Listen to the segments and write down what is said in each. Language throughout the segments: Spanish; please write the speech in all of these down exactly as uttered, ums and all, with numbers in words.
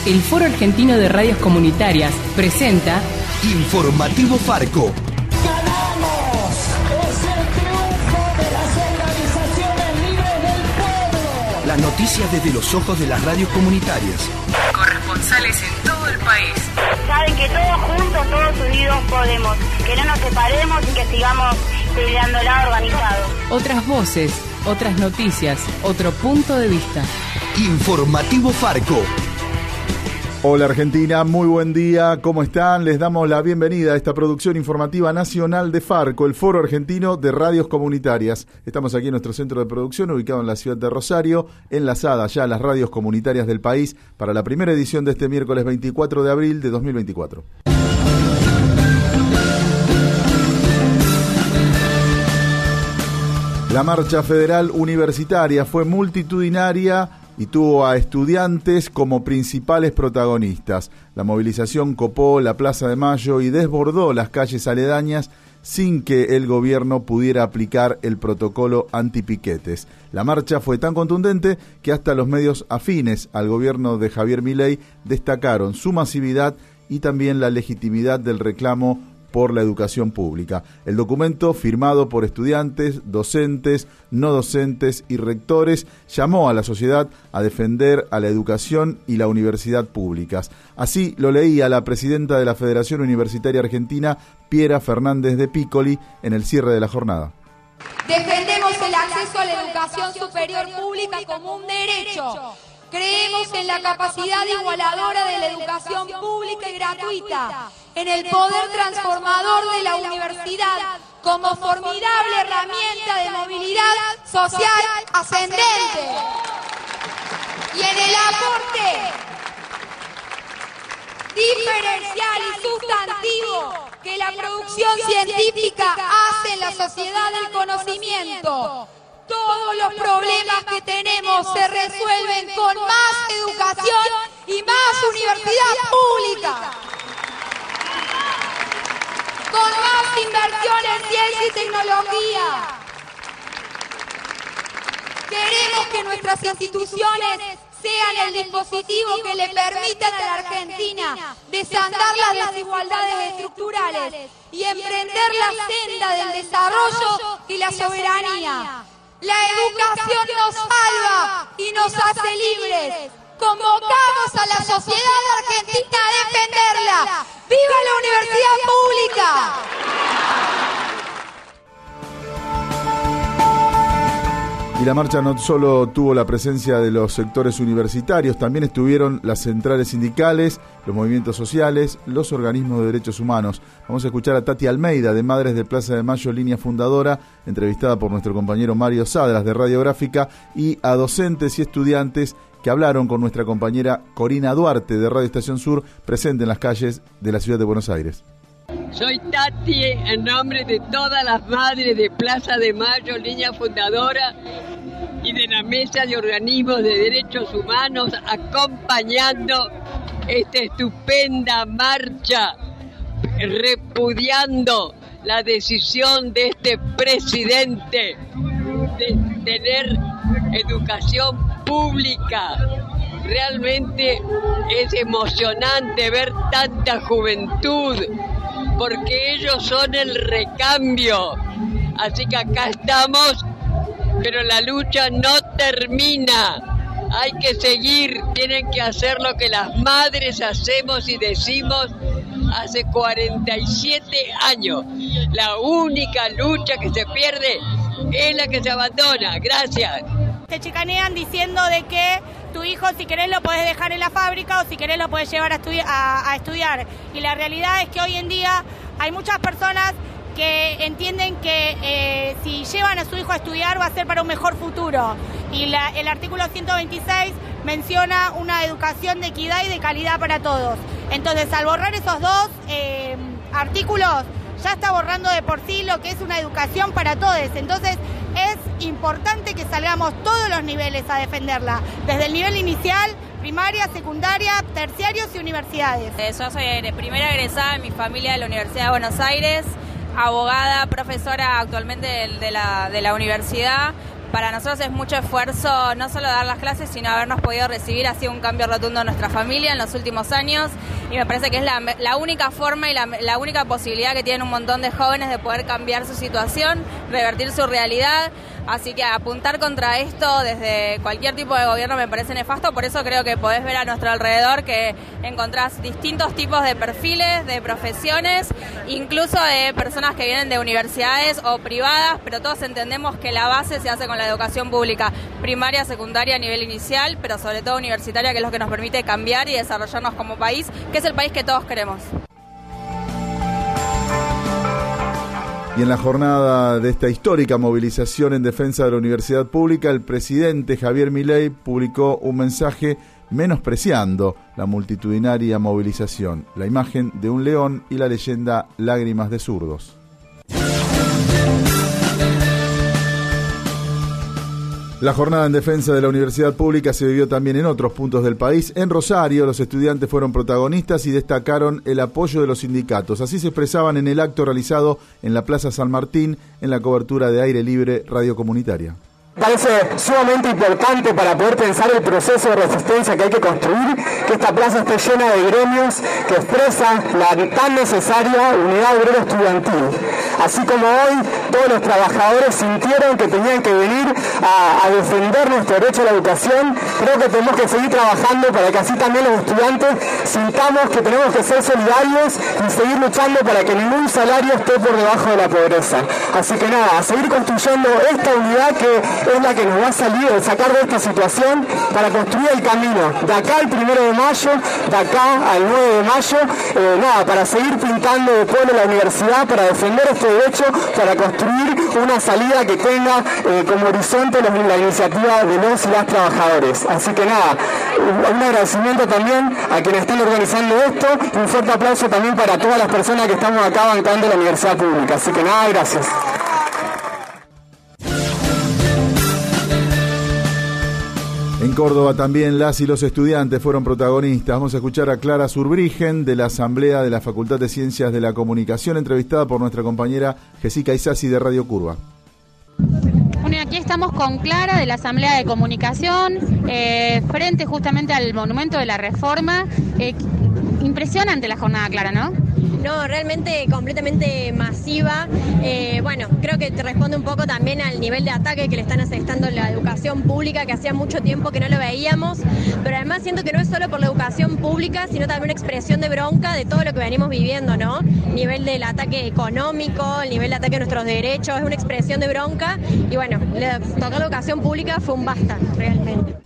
el Foro Argentino de Radios Comunitarias presenta Informativo Farco. ¡Ganamos! ¡Es el triunfo de las organizaciones libres del pueblo! Las noticias desde los ojos de las radios comunitarias. Corresponsales en todo el país. Saben que todos juntos, todos unidos podemos. Que no nos separemos y que sigamos peleándola organizados. Otras voces, otras noticias, otro punto de vista. Informativo Farco. Hola Argentina, muy buen día, ¿cómo están? Les damos la bienvenida a esta producción informativa nacional de Farco, el Foro Argentino de Radios Comunitarias. Estamos aquí en nuestro centro de producción, ubicado en la ciudad de Rosario, enlazada ya a las radios comunitarias del país, para la primera edición de este miércoles veinticuatro de abril de dos mil veinticuatro. La marcha federal universitaria fue multitudinaria y tuvo a estudiantes como principales protagonistas. La movilización copó la Plaza de Mayo y desbordó las calles aledañas sin que el gobierno pudiera aplicar el protocolo antipiquetes. La marcha fue tan contundente que hasta los medios afines al gobierno de Javier Milei destacaron su masividad y también la legitimidad del reclamo por la educación pública. El documento, firmado por estudiantes, docentes, no docentes y rectores, llamó a la sociedad a defender a la educación y la universidad públicas. Así lo leía la presidenta de la Federación Universitaria Argentina, Piera Fernández de Piccoli, en el cierre de la jornada. Defendemos el acceso a la educación superior pública como un derecho. Creemos en la capacidad igualadora de la educación pública y gratuita, en el poder transformador de la universidad como formidable herramienta de movilidad social ascendente y en el aporte diferencial y sustantivo que la producción científica hace en la sociedad del conocimiento. Todos los problemas que tenemos se resuelven con más educación y más universidad pública, con más inversión en ciencia y tecnología. Queremos que nuestras instituciones sean el dispositivo que le permitan a la Argentina desandar las desigualdades estructurales y emprender la senda del desarrollo y la soberanía. La educación nos salva y nos hace libres. Convocamos a la sociedad argentina a defenderla. ¡Viva la universidad pública! Y la marcha no solo tuvo la presencia de los sectores universitarios, también estuvieron las centrales sindicales, los movimientos sociales, los organismos de derechos humanos. Vamos a escuchar a Tati Almeida, de Madres de Plaza de Mayo, línea fundadora, entrevistada por nuestro compañero Mario Sadras, de Radiográfica, y a docentes y estudiantes que hablaron con nuestra compañera Corina Duarte, de Radio Estación Sur, presente en las calles de la ciudad de Buenos Aires. Soy Tati, en nombre de todas las madres de Plaza de Mayo, línea fundadora, y de la Mesa de Organismos de Derechos Humanos, acompañando esta estupenda marcha, repudiando la decisión de este presidente de tener educación pública. Realmente es emocionante ver tanta juventud, porque ellos son el recambio. Así que acá estamos, pero la lucha no termina. Hay que seguir, tienen que hacer lo que las madres hacemos y decimos hace cuarenta y siete años. La única lucha que se pierde es la que se abandona. Gracias. Te chicanean diciendo de que tu hijo, si querés, lo podés dejar en la fábrica o si querés lo podés llevar a, estudi- a, a estudiar. Y la realidad es que hoy en día hay muchas personas que entienden que eh, si llevan a su hijo a estudiar va a ser para un mejor futuro. Y la, el artículo ciento veintiséis menciona una educación de equidad y de calidad para todos. Entonces, al borrar esos dos eh, artículos, ya está borrando de por sí lo que es una educación para todos. Entonces, es importante que salgamos todos los niveles a defenderla, desde el nivel inicial, primaria, secundaria, terciarios y universidades. Yo soy primera egresada en mi familia de la Universidad de Buenos Aires, abogada, profesora actualmente de, de, la, de la universidad, para nosotros es mucho esfuerzo no solo dar las clases, sino habernos podido recibir. Ha sido un cambio rotundo en nuestra familia en los últimos años y me parece que es la, la única forma y la, la única posibilidad que tienen un montón de jóvenes de poder cambiar su situación, revertir su realidad. Así que apuntar contra esto desde cualquier tipo de gobierno me parece nefasto, por eso creo que podés ver a nuestro alrededor que encontrás distintos tipos de perfiles, de profesiones, incluso de personas que vienen de universidades o privadas, pero todos entendemos que la base se hace con la educación pública, primaria, secundaria, a nivel inicial, pero sobre todo universitaria, que es lo que nos permite cambiar y desarrollarnos como país, que es el país que todos queremos. Y en la jornada de esta histórica movilización en defensa de la universidad pública, el presidente Javier Milei publicó un mensaje menospreciando la multitudinaria movilización, la imagen de un león y la leyenda Lágrimas de zurdos. La jornada en defensa de la universidad pública se vivió también en otros puntos del país. En Rosario, los estudiantes fueron protagonistas y destacaron el apoyo de los sindicatos. Así se expresaban en el acto realizado en la Plaza San Martín, en la cobertura de Aire Libre Radio Comunitaria. Parece sumamente importante para poder pensar el proceso de resistencia que hay que construir, que esta plaza esté llena de gremios que expresan la tan necesaria unidad obrera estudiantil. Así como hoy todos los trabajadores sintieron que tenían que venir a, a defender nuestro derecho a la educación, creo que tenemos que seguir trabajando para que así también los estudiantes sintamos que tenemos que ser solidarios y seguir luchando para que ningún salario esté por debajo de la pobreza. Así que nada, a seguir construyendo esta unidad que es la que nos va a salir, sacar de esta situación para construir el camino de acá al primero de mayo, de acá al nueve de mayo, eh, nada, para seguir pintando de pueblo la universidad, para defender este derecho, para construir una salida que tenga eh, como horizonte la iniciativa de los y las trabajadores. Así que nada, un, un agradecimiento también a quienes están organizando esto y un fuerte aplauso también para todas las personas que estamos acá bancando la universidad pública. Así que nada, gracias. En Córdoba también las y los estudiantes fueron protagonistas. Vamos a escuchar a Clara Zurbrigen de la Asamblea de la Facultad de Ciencias de la Comunicación, entrevistada por nuestra compañera Jessica Isasi de Radio Curva. Bueno, aquí estamos con Clara de la Asamblea de Comunicación, eh, frente justamente al Monumento de la Reforma. Eh, impresionante la jornada, Clara, ¿no? No, realmente completamente masiva. Eh, bueno, creo que te responde un poco también al nivel de ataque que le están asestando la educación pública, que hacía mucho tiempo que no lo veíamos, pero además siento que no es solo por la educación pública, sino también una expresión de bronca de todo lo que venimos viviendo, ¿no? El nivel del ataque económico, el nivel de ataque a nuestros derechos, es una expresión de bronca, y bueno, tocar la educación pública fue un basta, realmente.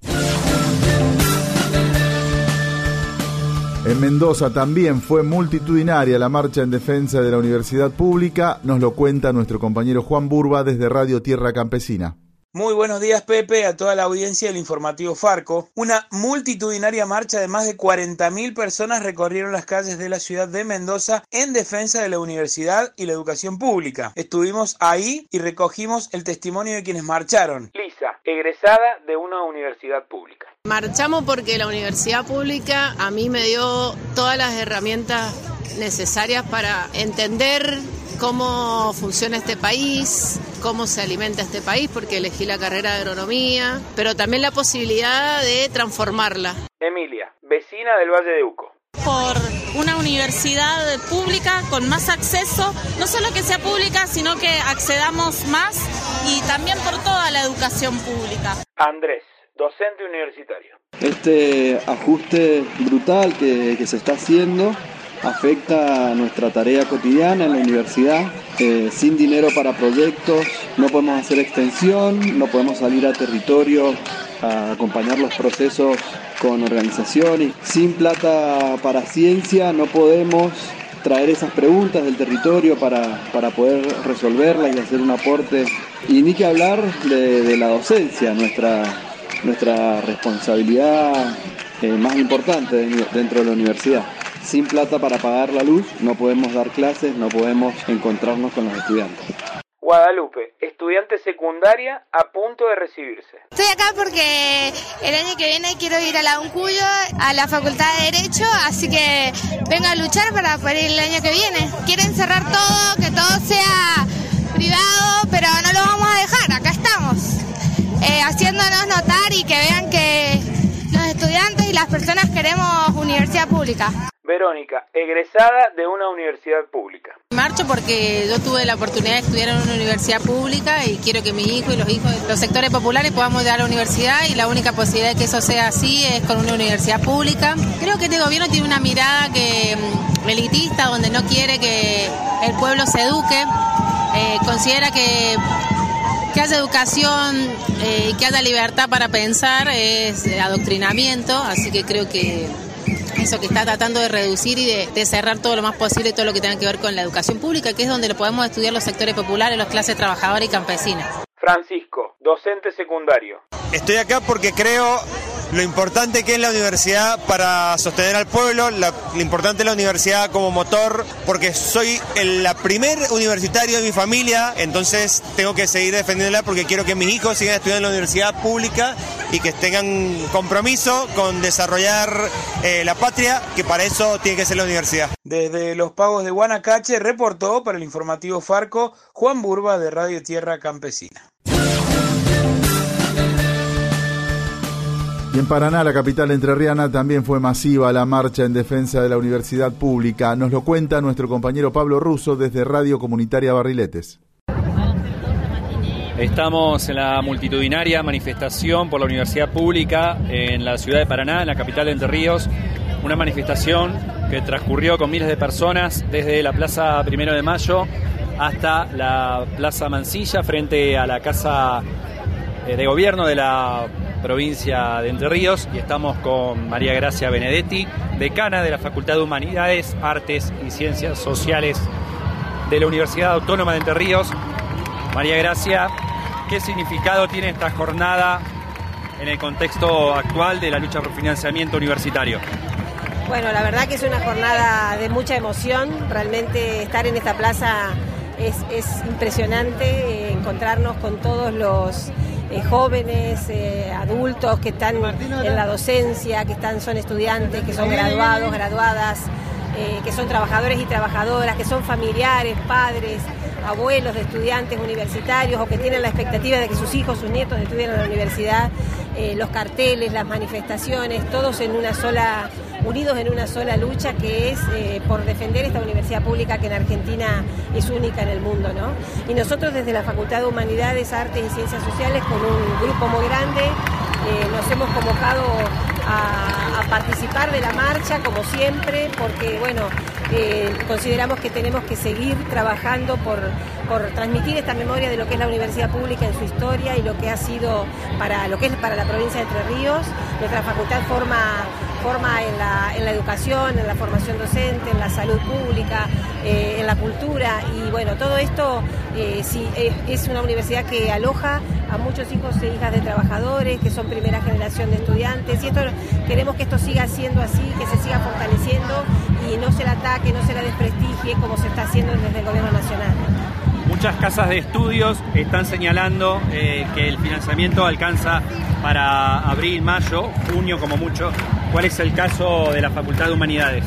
En Mendoza también fue multitudinaria la marcha en defensa de la universidad pública. Nos lo cuenta nuestro compañero Juan Burba desde Radio Tierra Campesina. Muy buenos días, Pepe, a toda la audiencia del informativo Farco. Una multitudinaria marcha de más de cuarenta mil personas recorrieron las calles de la ciudad de Mendoza en defensa de la universidad y la educación pública. Estuvimos ahí y recogimos el testimonio de quienes marcharon. Lisa, egresada de una universidad pública. Marchamos porque la universidad pública a mí me dio todas las herramientas necesarias para entender cómo funciona este país, cómo se alimenta este país, porque elegí la carrera de agronomía, pero también la posibilidad de transformarla. Emilia, vecina del Valle de Uco. Por una universidad pública con más acceso, no solo que sea pública, sino que accedamos más, y también por toda la educación pública. Andrés, docente universitario. Este ajuste brutal que, que se está haciendo afecta a nuestra tarea cotidiana en la universidad. Eh, sin dinero para proyectos no podemos hacer extensión, no podemos salir a territorio a acompañar los procesos con organizaciones. Sin plata para ciencia no podemos traer esas preguntas del territorio para, para poder resolverlas y hacer un aporte. Y ni que hablar de, de la docencia, nuestra, nuestra responsabilidad eh, más importante dentro de la universidad. Sin plata para pagar la luz, no podemos dar clases, no podemos encontrarnos con los estudiantes. Guadalupe, estudiante secundaria a punto de recibirse. Estoy acá porque el año que viene quiero ir a la UNCUYO, a la Facultad de Derecho, así que vengo a luchar para poder ir el año que viene. Quieren cerrar todo, que todo sea privado, pero no lo vamos a dejar, acá estamos, eh, haciéndonos notar y que vean que los estudiantes y las personas queremos universidad pública. Verónica, egresada de una universidad pública. Marcho porque yo tuve la oportunidad de estudiar en una universidad pública y quiero que mi hijo y los hijos de los sectores populares podamos llegar a la universidad, y la única posibilidad de que eso sea así es con una universidad pública. Creo que este gobierno tiene una mirada que elitista, donde no quiere que el pueblo se eduque, eh, considera que que haya educación y eh, que haya libertad para pensar es adoctrinamiento, así que creo que eso que está tratando de reducir y de, de cerrar todo lo más posible todo lo que tenga que ver con la educación pública, que es donde lo podemos estudiar los sectores populares, las clases trabajadoras y campesinas. Francisco, docente secundario. Estoy acá porque creo lo importante que es la universidad para sostener al pueblo, la, lo importante es la universidad como motor, porque soy el la primer universitario de mi familia, entonces tengo que seguir defendiéndola porque quiero que mis hijos sigan estudiando en la universidad pública y que tengan compromiso con desarrollar eh, la patria, que para eso tiene que ser la universidad. Desde Los Pagos de Guanacache reportó para el informativo Farco Juan Burba de Radio Tierra Campesina. Y en Paraná, la capital entrerriana, también fue masiva la marcha en defensa de la universidad pública. Nos lo cuenta nuestro compañero Pablo Russo desde Radio Comunitaria Barriletes. Estamos en la multitudinaria manifestación por la universidad pública en la ciudad de Paraná, en la capital de Entre Ríos. Una manifestación que transcurrió con miles de personas desde la Plaza Primero de Mayo hasta la Plaza Mansilla, frente a la Casa de Gobierno de la provincia de Entre Ríos, y estamos con María Gracia Benedetti, decana de la Facultad de Humanidades, Artes y Ciencias Sociales de la Universidad Autónoma de Entre Ríos. María Gracia, ¿qué significado tiene esta jornada en el contexto actual de la lucha por financiamiento universitario? Bueno, la verdad que es una jornada de mucha emoción. Realmente estar en esta plaza es, es impresionante, eh, encontrarnos con todos los eh, jóvenes, eh, adultos que están en la docencia, que están, son estudiantes, que son graduados, graduadas, eh, que son trabajadores y trabajadoras, que son familiares, padres, abuelos de estudiantes universitarios o que tienen la expectativa de que sus hijos, sus nietos estudien en la universidad, eh, los carteles, las manifestaciones, todos en una sola, unidos en una sola lucha que es eh, por defender esta universidad pública que en Argentina es única en el mundo, ¿no? Y nosotros desde la Facultad de Humanidades, Artes y Ciencias Sociales, con un grupo muy grande, eh, nos hemos convocado a, a participar de la marcha, como siempre, porque, bueno, Eh, consideramos que tenemos que seguir trabajando por, por transmitir esta memoria de lo que es la universidad pública en su historia y lo que ha sido para lo que es para la provincia de Entre Ríos. Nuestra facultad forma, forma en, la, en la educación, en la formación docente, en la salud pública, eh, en la cultura, y bueno, todo esto eh, sí, eh, es una universidad que aloja a muchos hijos e hijas de trabajadores, que son primera generación de estudiantes, y esto queremos que esto siga siendo así, que se siga fortaleciendo y no se la ataque, no se la desprestigie como se está haciendo desde el gobierno nacional. Muchas casas de estudios están señalando eh, que el financiamiento alcanza para abril, mayo, junio como mucho. ¿Cuál es el caso de la Facultad de Humanidades?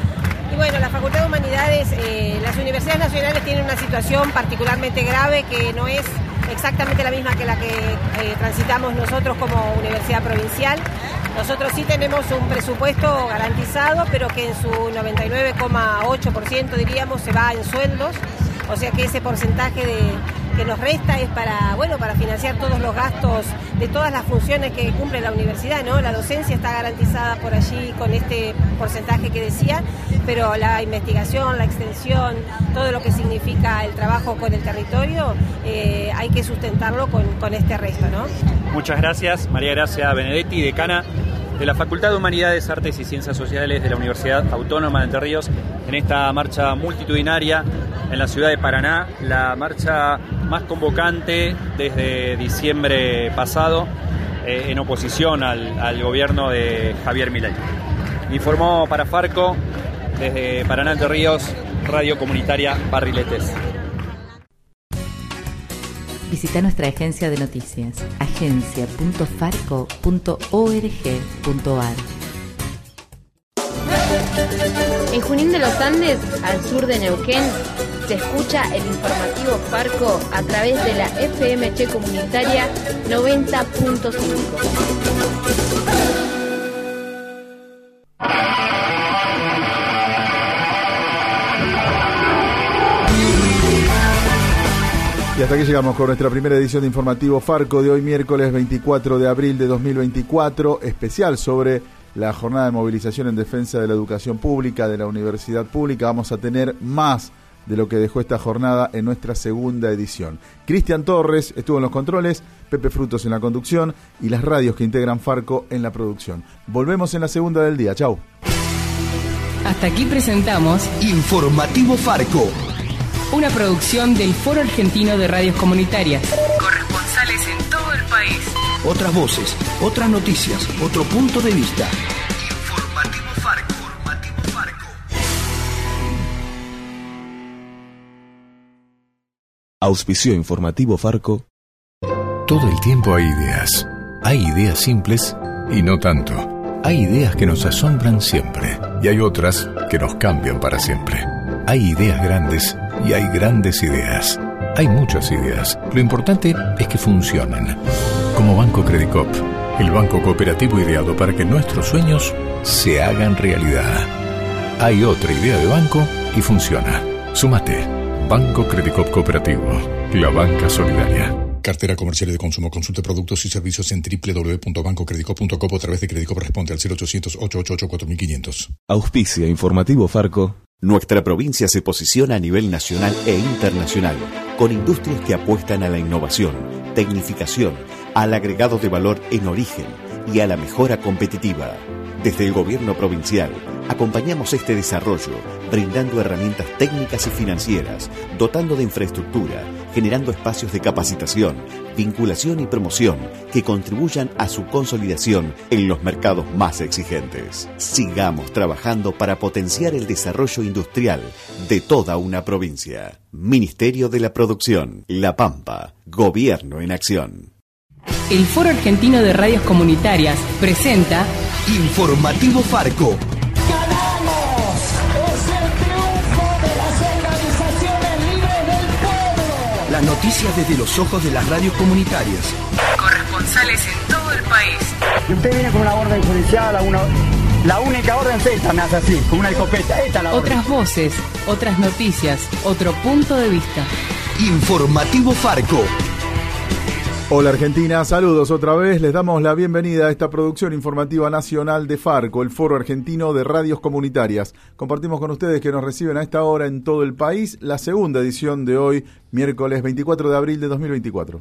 Y bueno, la Facultad de Humanidades, eh, las universidades nacionales tienen una situación particularmente grave que no es exactamente la misma que la que eh, transitamos nosotros como universidad provincial. Nosotros sí tenemos un presupuesto garantizado, pero que en su noventa y nueve coma ocho por ciento, diríamos, se va en sueldos, o sea que ese porcentaje de, que nos resta es para, bueno, para financiar todos los gastos de todas las funciones que cumple la universidad, ¿no? La docencia está garantizada por allí con este porcentaje que decía, pero la investigación, la extensión, todo lo que significa el trabajo con el territorio, eh, hay que sustentarlo con, con este resto, ¿no? Muchas gracias, María Gracia Benedetti, decana de la Facultad de Humanidades, Artes y Ciencias Sociales de la Universidad Autónoma de Entre Ríos, en esta marcha multitudinaria en la ciudad de Paraná, la marcha más convocante desde diciembre pasado, eh, en oposición al, al gobierno de Javier Milei. Informó para Farco, desde Paraná, Entre Ríos, Radio Comunitaria Barriletes. Visita nuestra agencia de noticias, agencia punto farco punto org punto ar. En Junín de los Andes, al sur de Neuquén, Se escucha el informativo Farco a través de la F M H Comunitaria noventa punto cinco. Y hasta aquí llegamos con nuestra primera edición de Informativo Farco de hoy, miércoles veinticuatro de abril de dos mil veinticuatro, especial sobre la jornada de movilización en defensa de la educación pública, de la universidad pública. Vamos a tener más de lo que dejó esta jornada en nuestra segunda edición. Cristian Torres estuvo en los controles, Pepe Frutos en la conducción y las radios que integran Farco en la producción. Volvemos en la segunda del día. Chau. Hasta aquí presentamos Informativo Farco, una producción del Foro Argentino de Radios Comunitarias. Corresponsales en todo el país. Otras voces, otras noticias, otro punto de vista. Informativo Farco. Informativo Farco. Auspició Informativo Farco. Todo el tiempo hay ideas. Hay ideas simples y no tanto. Hay ideas que nos asombran siempre y hay otras que nos cambian para siempre. Hay ideas grandes y hay grandes ideas. Hay muchas ideas. Lo importante es que funcionen. Como Banco Credicop, el banco cooperativo ideado para que nuestros sueños se hagan realidad. Hay otra idea de banco y funciona. Súmate. Banco Credicop Cooperativo. La banca solidaria. Cartera comercial y de consumo. Consulte productos y servicios en doble u doble u doble u punto banco credicop punto com o a través de Credicop. Responde al cero ochocientos, ochocientos ochenta y ocho, cuatro mil quinientos. Auspicia Informativo Farco. Nuestra provincia se posiciona a nivel nacional e internacional, con industrias que apuestan a la innovación, tecnificación, al agregado de valor en origen y a la mejora competitiva. Desde el gobierno provincial, acompañamos este desarrollo, brindando herramientas técnicas y financieras, dotando de infraestructura, generando espacios de capacitación, vinculación y promoción que contribuyan a su consolidación en los mercados más exigentes. Sigamos trabajando para potenciar el desarrollo industrial de toda una provincia. Ministerio de la Producción, La Pampa, Gobierno en Acción. El Foro Argentino de Radios Comunitarias presenta Informativo Farco. ¡Ganamos! ¡Es el triunfo de las organizaciones libres del pueblo! Las noticias desde los ojos de las radios comunitarias. Corresponsales en todo el país. Y usted viene con una orden judicial, una, la única orden es esta, me hace así, con una escopeta. Esta es la orden. Otras voces, otras noticias, otro punto de vista. Informativo Farco. Hola Argentina, saludos otra vez. Les damos la bienvenida a esta producción informativa nacional de Farco, el Foro Argentino de Radios Comunitarias. Compartimos con ustedes que nos reciben a esta hora en todo el país la segunda edición de hoy, miércoles veinticuatro de abril de dos mil veinticuatro.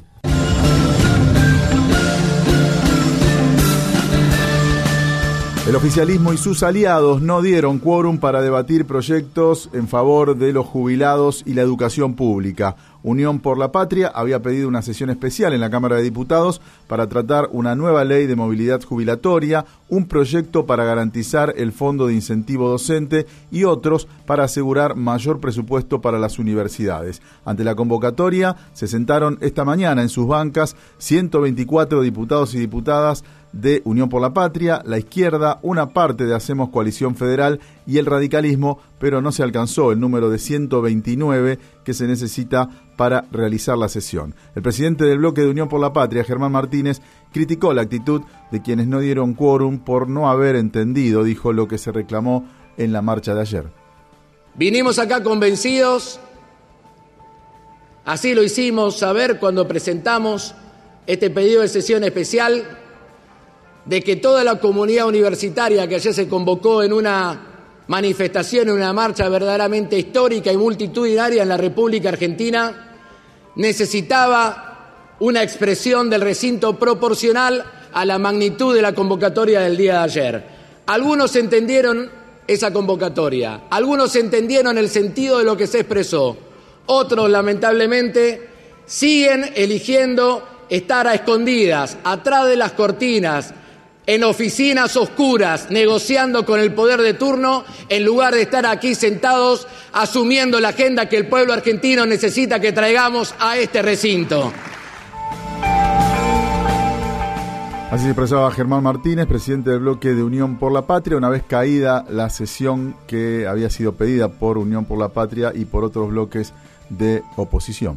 El oficialismo y sus aliados no dieron quórum para debatir proyectos en favor de los jubilados y la educación pública. Unión por la Patria había pedido una sesión especial en la Cámara de Diputados para tratar una nueva ley de movilidad jubilatoria, un proyecto para garantizar el fondo de incentivo docente y otros para asegurar mayor presupuesto para las universidades. Ante la convocatoria se sentaron esta mañana en sus bancas ciento veinticuatro diputados y diputadas de Unión por la Patria, la izquierda, una parte de Hacemos Coalición Federal y el radicalismo, pero no se alcanzó el número de ciento veintinueve que se necesita para realizar la sesión. El presidente del bloque de Unión por la Patria, Germán Martínez, criticó la actitud de quienes no dieron quórum por no haber entendido, dijo, lo que se reclamó en la marcha de ayer. Vinimos acá convencidos, así lo hicimos saber cuando presentamos este pedido de sesión especial, de que toda la comunidad universitaria que ayer se convocó en una manifestación, en una marcha verdaderamente histórica y multitudinaria en la República Argentina, necesitaba una expresión del recinto proporcional a la magnitud de la convocatoria del día de ayer. Algunos entendieron esa convocatoria, algunos entendieron el sentido de lo que se expresó, otros lamentablemente siguen eligiendo estar a escondidas, atrás de las cortinas, en oficinas oscuras, negociando con el poder de turno, en lugar de estar aquí sentados asumiendo la agenda que el pueblo argentino necesita que traigamos a este recinto. Así se expresaba Germán Martínez, presidente del bloque de Unión por la Patria, una vez caída la sesión que había sido pedida por Unión por la Patria y por otros bloques de oposición.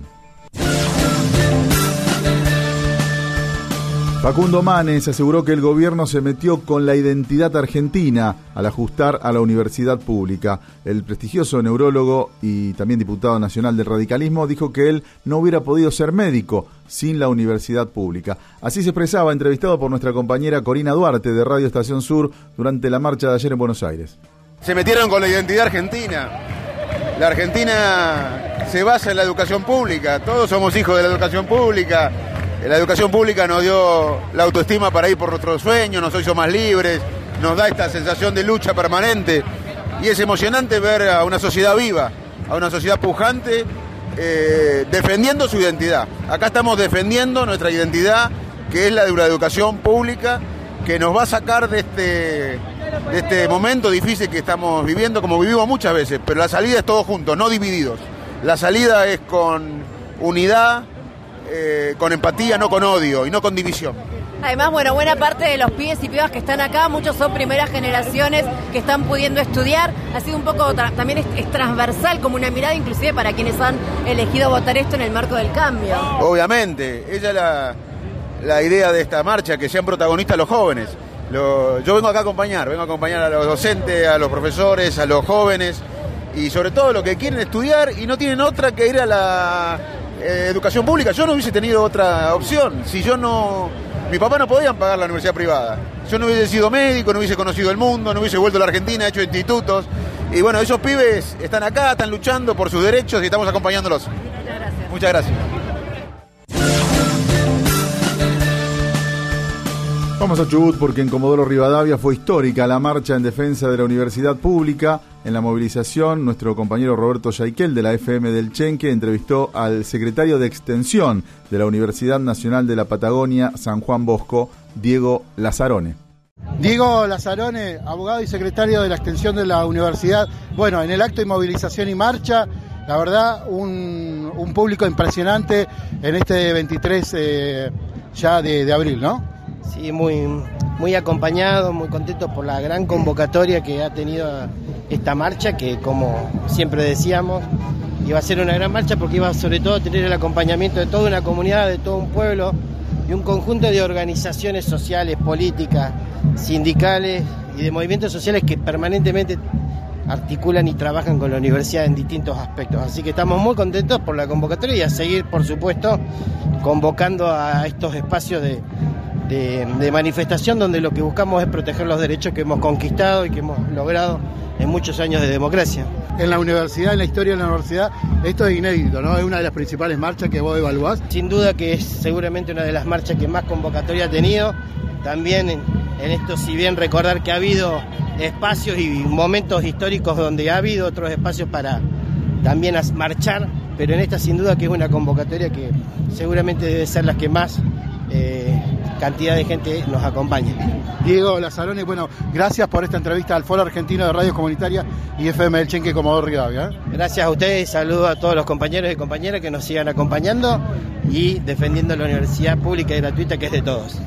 Facundo Manes aseguró que el gobierno se metió con la identidad argentina al ajustar a la universidad pública. El prestigioso neurólogo y también diputado nacional del radicalismo dijo que él no hubiera podido ser médico sin la universidad pública. Así se expresaba, entrevistado por nuestra compañera Corina Duarte de Radio Estación Sur durante la marcha de ayer en Buenos Aires. Se metieron con la identidad argentina. La Argentina se basa en la educación pública. Todos somos hijos de la educación pública. La educación pública nos dio la autoestima para ir por nuestros sueños, nos hizo más libres, nos da esta sensación de lucha permanente y es emocionante ver a una sociedad viva, a una sociedad pujante, eh, defendiendo su identidad. Acá estamos defendiendo nuestra identidad, que es la de una educación pública que nos va a sacar de este, de este momento difícil que estamos viviendo, como vivimos muchas veces, pero la salida es todos juntos, no divididos. La salida es con unidad, Eh, con empatía, no con odio y no con división. Además, bueno, buena parte de los pibes y pibas que están acá, muchos son primeras generaciones que están pudiendo estudiar. Ha sido un poco, tra- también es, es transversal, como una mirada inclusive para quienes han elegido votar esto en el marco del cambio. Obviamente, ella es la, la idea de esta marcha, que sean protagonistas los jóvenes. Lo, yo vengo acá a acompañar, vengo a acompañar a los docentes, a los profesores, a los jóvenes y sobre todo los que quieren estudiar y no tienen otra que ir a la Eh, educación pública. Yo no hubiese tenido otra opción. Si yo no... Mi papá no podía pagar la universidad privada. Yo no hubiese sido médico, no hubiese conocido el mundo, no hubiese vuelto a la Argentina, hecho institutos. Y bueno, esos pibes están acá, están luchando por sus derechos y estamos acompañándolos. Muchas gracias. Muchas gracias. Vamos a Chubut porque en Comodoro Rivadavia fue histórica la marcha en defensa de la universidad pública. En la movilización, nuestro compañero Roberto Yaiquel de la F M del Chenque entrevistó al secretario de Extensión de la Universidad Nacional de la Patagonia, San Juan Bosco, Diego Lazzarone. Diego Lazzarone, abogado y secretario de la Extensión de la Universidad. Bueno, en el acto de movilización y marcha, la verdad, un, un público impresionante en este veintitrés eh, ya de, de abril, ¿no? Sí, muy, muy acompañado, muy contento por la gran convocatoria que ha tenido esta marcha, que como siempre decíamos, iba a ser una gran marcha porque iba sobre todo a tener el acompañamiento de toda una comunidad, de todo un pueblo y un conjunto de organizaciones sociales, políticas, sindicales y de movimientos sociales que permanentemente articulan y trabajan con la universidad en distintos aspectos. Así que estamos muy contentos por la convocatoria y a seguir, por supuesto, convocando a estos espacios de De, de manifestación donde lo que buscamos es proteger los derechos que hemos conquistado y que hemos logrado en muchos años de democracia. En la universidad, en la historia de la universidad, esto es inédito, ¿no? Es una de las principales marchas que vos evaluás. Sin duda que es seguramente una de las marchas que más convocatoria ha tenido. También en, en esto, si bien recordar que ha habido espacios y momentos históricos donde ha habido otros espacios para también marchar, pero en esta sin duda que es una convocatoria que seguramente debe ser la que más eh, cantidad de gente nos acompaña. Diego Lazzarone, bueno, gracias por esta entrevista al Foro Argentino de Radios Comunitarias y F M del Chenque Comodoro Rivadavia. ¿eh? Gracias a ustedes, saludos a todos los compañeros y compañeras que nos sigan acompañando y defendiendo la universidad pública y gratuita que es de todos.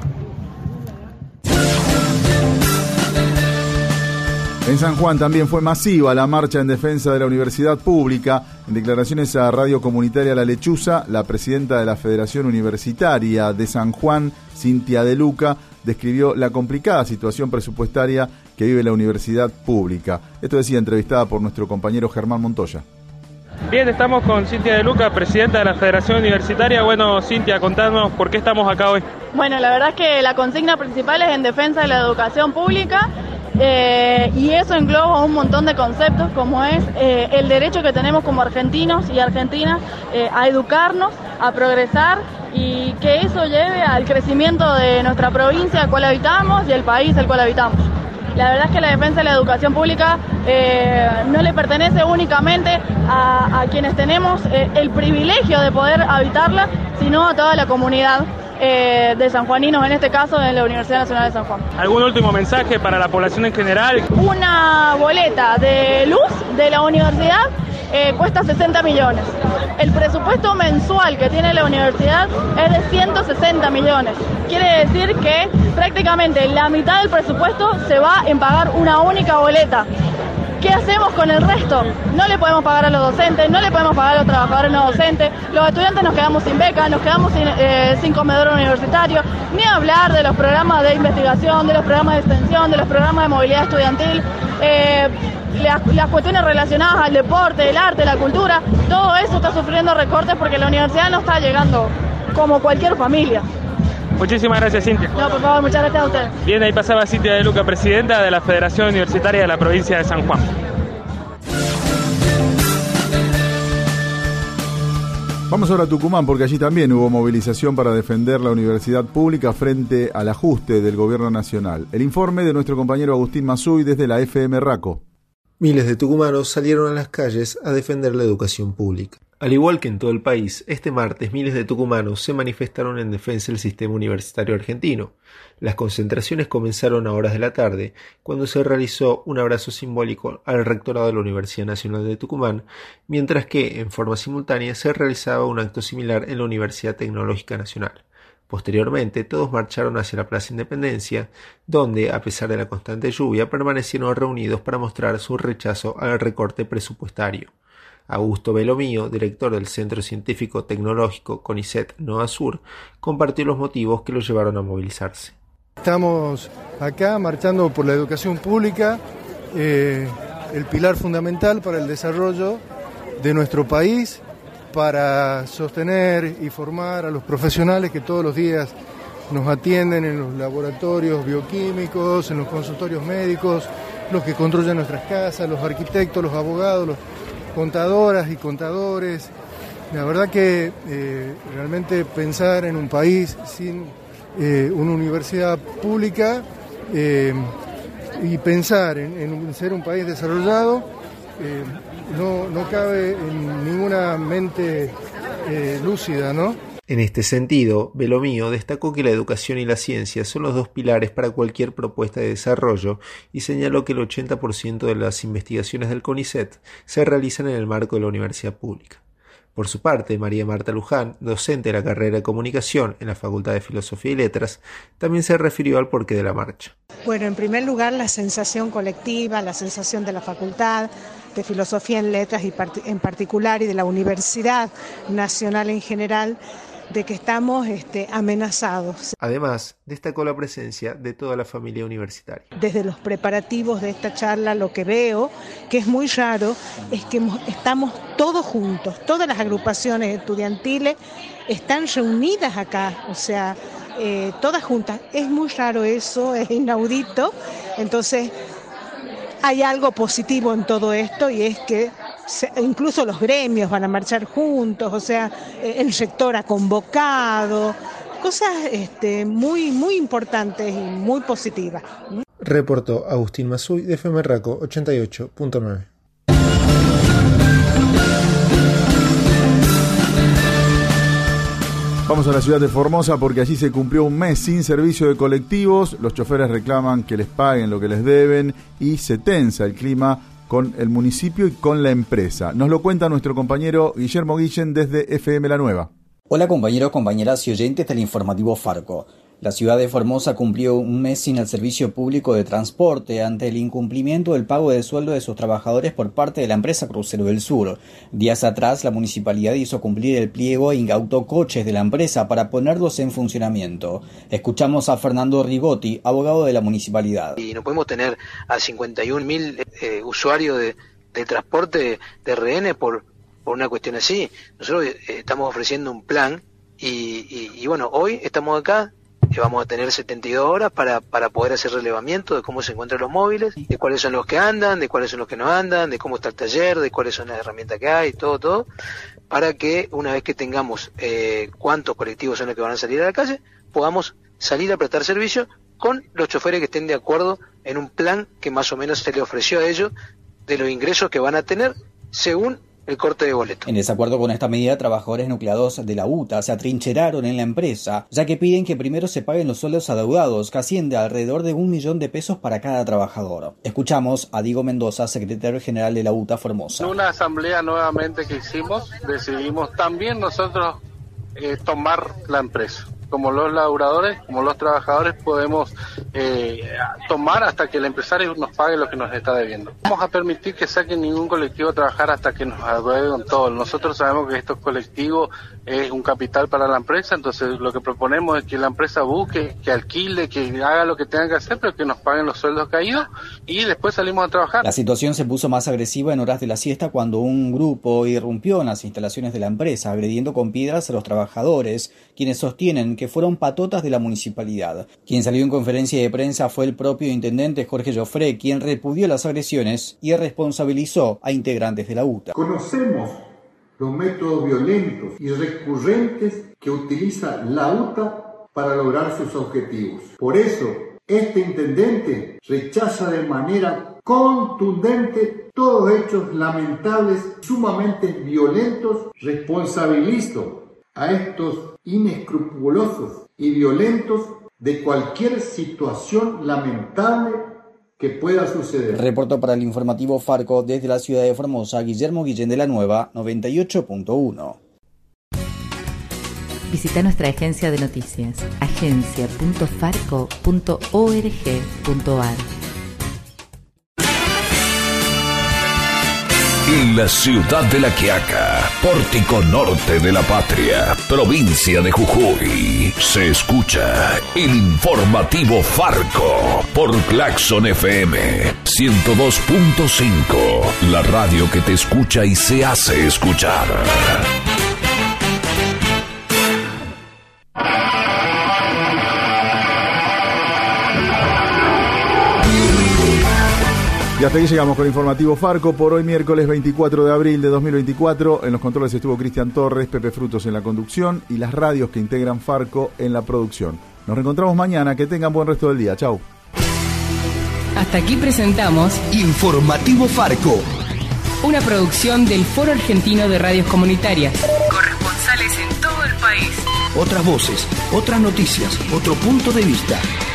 En San Juan también fue masiva la marcha en defensa de la universidad pública. En declaraciones a Radio Comunitaria La Lechuza, la presidenta de la Federación Universitaria de San Juan, Cintia De Luca, describió la complicada situación presupuestaria que vive la universidad pública. Esto decía entrevistada por nuestro compañero Germán Montoya. Bien, estamos con Cintia De Luca, presidenta de la Federación Universitaria. Bueno, Cintia, contanos por qué estamos acá hoy. Bueno, la verdad es que la consigna principal es en defensa de la educación pública. Eh, y eso engloba un montón de conceptos como es eh, el derecho que tenemos como argentinos y argentinas eh, a educarnos, a progresar y que eso lleve al crecimiento de nuestra provincia, al cual habitamos, y el país al cual habitamos. La verdad es que la defensa de la educación pública eh, no le pertenece únicamente a, a quienes tenemos eh, el privilegio de poder habitarla, sino a toda la comunidad Eh, de sanjuaninos, en este caso de la Universidad Nacional de San Juan. ¿Algún último mensaje para la población en general? Una boleta de luz de la universidad eh, cuesta sesenta millones. El presupuesto mensual que tiene la universidad es de ciento sesenta millones. Quiere decir que prácticamente la mitad del presupuesto se va en pagar una única boleta. ¿Qué hacemos con el resto? No le podemos pagar a los docentes, no le podemos pagar a los trabajadores no docentes, los estudiantes nos quedamos sin beca, nos quedamos sin, eh, sin comedor universitario, ni hablar de los programas de investigación, de los programas de extensión, de los programas de movilidad estudiantil, eh, las, las cuestiones relacionadas al deporte, el arte, la cultura, todo eso está sufriendo recortes porque la universidad no está llegando como cualquier familia. Muchísimas gracias, Cintia. No, por favor, muchas gracias a ustedes. Bien, ahí pasaba Cintia de Luca, presidenta de la Federación Universitaria de la provincia de San Juan. Vamos ahora a Tucumán, porque allí también hubo movilización para defender la universidad pública frente al ajuste del gobierno nacional. El informe de nuestro compañero Agustín Mazuy desde la F M Raco. Miles de tucumanos salieron a las calles a defender la educación pública. Al igual que en todo el país, este martes miles de tucumanos se manifestaron en defensa del sistema universitario argentino. Las concentraciones comenzaron a horas de la tarde, cuando se realizó un abrazo simbólico al rectorado de la Universidad Nacional de Tucumán, mientras que, en forma simultánea, se realizaba un acto similar en la Universidad Tecnológica Nacional. Posteriormente, todos marcharon hacia la Plaza Independencia, donde, a pesar de la constante lluvia, permanecieron reunidos para mostrar su rechazo al recorte presupuestario. Augusto Belomío, director del Centro Científico Tecnológico CONICET Nova Sur, compartió los motivos que lo llevaron a movilizarse. Estamos acá marchando por la educación pública, eh, el pilar fundamental para el desarrollo de nuestro país, para sostener y formar a los profesionales que todos los días nos atienden en los laboratorios bioquímicos, en los consultorios médicos, los que construyen nuestras casas, los arquitectos, los abogados, los contadoras y contadores. La verdad que eh, realmente pensar en un país sin eh, una universidad pública eh, y pensar en, en ser un país desarrollado eh, no, no cabe en ninguna mente eh, lúcida, ¿no? En este sentido, Belomío destacó que la educación y la ciencia son los dos pilares para cualquier propuesta de desarrollo y señaló que el ochenta por ciento de las investigaciones del CONICET se realizan en el marco de la universidad pública. Por su parte, María Marta Luján, docente de la carrera de Comunicación en la Facultad de Filosofía y Letras, también se refirió al porqué de la marcha. Bueno, en primer lugar, la sensación colectiva, la sensación de la Facultad de Filosofía en Letras y en particular y de la Universidad Nacional en general, de que estamos este, amenazados. Además, destacó la presencia de toda la familia universitaria. Desde los preparativos de esta charla, lo que veo, que es muy raro, es que estamos todos juntos, todas las agrupaciones estudiantiles están reunidas acá, o sea, eh, todas juntas. Es muy raro eso, es inaudito, entonces hay algo positivo en todo esto y es que incluso los gremios van a marchar juntos, o sea, el rector ha convocado, cosas este, muy, muy importantes y muy positivas. Reportó Agustín Mazuy de F M Raco ochenta y ocho punto nueve. Vamos a la ciudad de Formosa porque allí se cumplió un mes sin servicio de colectivos, los choferes reclaman que les paguen lo que les deben y se tensa el clima con el municipio y con la empresa. Nos lo cuenta nuestro compañero Guillermo Guillén desde F M La Nueva. Hola compañeros, compañeras y oyentes del informativo Farco. La ciudad de Formosa cumplió un mes sin el servicio público de transporte ante el incumplimiento del pago de sueldo de sus trabajadores por parte de la empresa Crucero del Sur. Días atrás, la municipalidad hizo cumplir el pliego e incautó coches de la empresa para ponerlos en funcionamiento. Escuchamos a Fernando Rigotti, abogado de la municipalidad. Y no podemos tener a cincuenta y un mil eh, usuarios de, de transporte de rehenes por, por una cuestión así. Nosotros eh, estamos ofreciendo un plan y, y, y bueno, hoy estamos acá. Vamos a tener setenta y dos horas para, para poder hacer relevamiento de cómo se encuentran los móviles, de cuáles son los que andan, de cuáles son los que no andan, de cómo está el taller, de cuáles son las herramientas que hay, todo, todo, para que una vez que tengamos eh, cuántos colectivos son los que van a salir a la calle, podamos salir a prestar servicio con los choferes que estén de acuerdo en un plan que más o menos se le ofreció a ellos de los ingresos que van a tener según el corte de boleto. En desacuerdo con esta medida, trabajadores nucleados de la U T A se atrincheraron en la empresa, ya que piden que primero se paguen los sueldos adeudados, que asciende a alrededor de un millón de pesos para cada trabajador. Escuchamos a Diego Mendoza, secretario general de la U T A Formosa. En una asamblea nuevamente que hicimos, decidimos también nosotros eh, tomar la empresa. Como los laburadores, como los trabajadores, podemos eh, tomar hasta que el empresario nos pague lo que nos está debiendo. No vamos a permitir que saquen ningún colectivo a trabajar hasta que nos adeuden todo. Nosotros sabemos que estos colectivos es un capital para la empresa, entonces lo que proponemos es que la empresa busque, que alquile, que haga lo que tenga que hacer, pero que nos paguen los sueldos caídos y después salimos a trabajar. La situación se puso más agresiva en horas de la siesta cuando un grupo irrumpió en las instalaciones de la empresa, agrediendo con piedras a los trabajadores, quienes sostienen que fueron patotas de la municipalidad. Quien salió en conferencia de prensa fue el propio intendente Jorge Joffre, quien repudió las agresiones y responsabilizó a integrantes de la U T A. Conocemos los métodos violentos y recurrentes que utiliza la U T A para lograr sus objetivos. Por eso, este intendente rechaza de manera contundente todos hechos lamentables, sumamente violentos, responsabilizo a estos inescrupulosos y violentos de cualquier situación lamentable que pueda suceder. Reportó para el informativo Farco desde la ciudad de Formosa, Guillermo Guillén de la Nueva, noventa y ocho punto uno. Visita nuestra agencia de noticias, agencia punto farco punto org punto ar. En la ciudad de La Quiaca, pórtico norte de la patria, provincia de Jujuy, se escucha el informativo Farco por Claxon F M ciento dos punto cinco, la radio que te escucha y se hace escuchar. Y hasta aquí llegamos con el informativo Farco por hoy miércoles veinticuatro de abril de dos mil veinticuatro. En los controles estuvo Cristian Torres, Pepe Frutos en la conducción y las radios que integran Farco en la producción. Nos reencontramos mañana, que tengan buen resto del día. Chau. Hasta aquí presentamos Informativo Farco, una producción del Foro Argentino de Radios Comunitarias. Corresponsales en todo el país. Otras voces, otras noticias, otro punto de vista.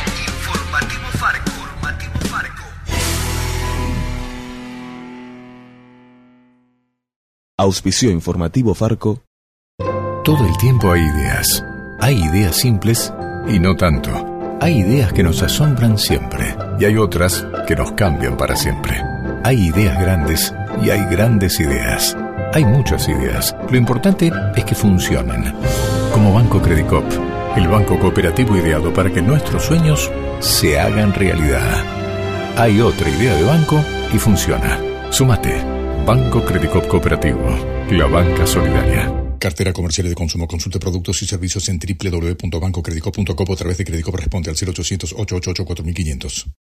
Auspició informativo Farco. Todo el tiempo hay ideas. Hay ideas simples y no tanto. Hay ideas que nos asombran siempre y hay otras que nos cambian para siempre. Hay ideas grandes y hay grandes ideas. Hay muchas ideas. Lo importante es que funcionen. Como Banco Credicop, el banco cooperativo ideado para que nuestros sueños se hagan realidad. Hay otra idea de banco y funciona. Súmate. Banco Credicop Cooperativo, la banca solidaria. Cartera comercial y de consumo. Consulte productos y servicios en doble u doble u doble u punto banco credicop punto com o a través de Credicop. Responde al cero ochocientos, ochocientos ochenta y ocho, cuatro mil quinientos.